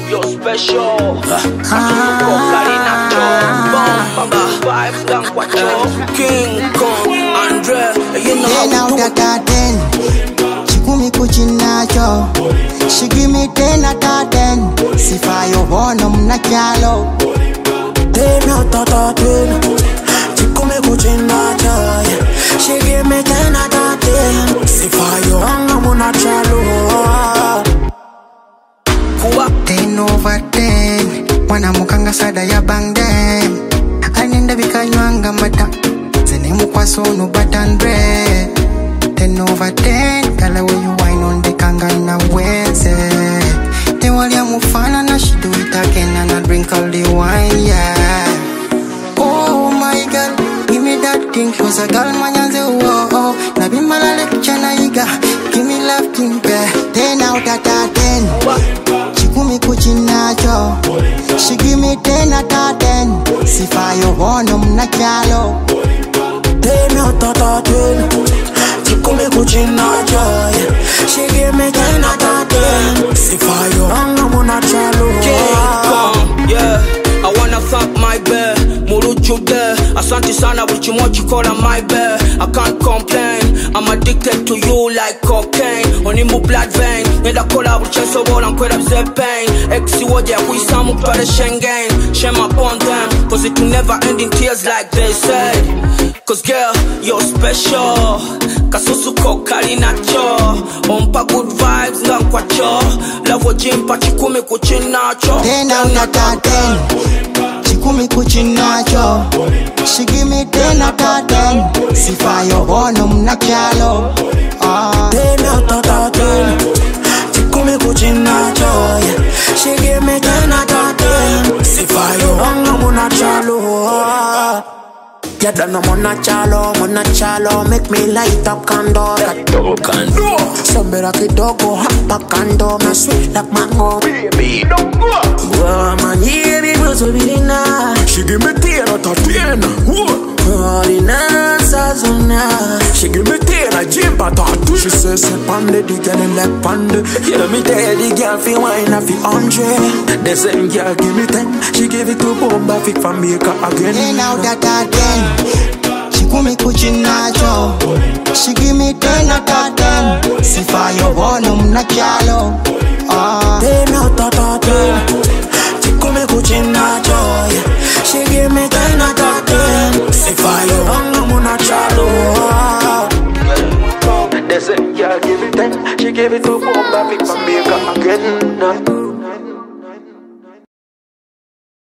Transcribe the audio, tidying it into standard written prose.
you're special. King Kong, Andre, you know how to garden. She give me kuchinacho. She give me 10 out of 10. Sifa yo bono mnachalo. 10 out of 10. She give me kuchinacho. She give me 10 out of 10. Sifa yo bono mnachalo. 10 over 10. Wana mukanga sada ya bang them. Anenda bikanywanga mata. Zene mukwaso no batandre. 10 over 10. Kala way you wine on the kangana weze. Te walia mufana na she do it again and I drink all the wine, yeah. Oh my God, give me that thing. Cause a girl manyanze oh. Na bimala lecture na iga. Give me love kimpe. 10 out of 10. Chikumi kuchinacho. She give me 10 out of 10. Sifa yo bono mnachalo. 10 out of 10. Chikumi kuchinacho. She give me 10 out of 10. Sifa yo bono mnachalo. Yeah, I wanna thank my bear. Murujude, asante sana wichimochi kola my bear. I can't complain, I'm addicted to you like cocaine. Onimu blood vein, nenda kola wicheso bola nkwela bze pain. Exi woje kuisamu kutwale Schengen. Shame upon them, cause it will never end in tears like they said. Cause girl, you're special. Kasusu kokali nacho. Ompa good vibes nga nkwacho. Lavo jimpa chikumi kuchinacho. 10 out of 10. Chikumi kuchinacho. She give me 10 out of 10. Sifa yo bono mnachalo. 10 out of 10. Chikumi kuchinacho. She give me 10 out of 10. Sifa yo bono mnachalo. Ya dano monachalo, make me light up candle. Somebody kidogo hapa kando, me sweet like mango. Baby, don't go. Man, yeah, me was a bilina. She give me 10 out of 10. She give me 10 a jump out of 2. She says, "Pande, the girl in like pande." yeah, me tell the girl fi wine a fi 100. The same girl give me 10. She give it to Bomba fi Jamaica again. 10 out of 10. Chikumi kuchinacho. She give me 10 out of 10. Sifa yo bono mnachalo. 10 out of 10. Chikumi kuchinacho. She give me 10 out of 10. Sifa yo bono mnachalo. The same girl give me 10. She give it to Bomba fi Jamaica again.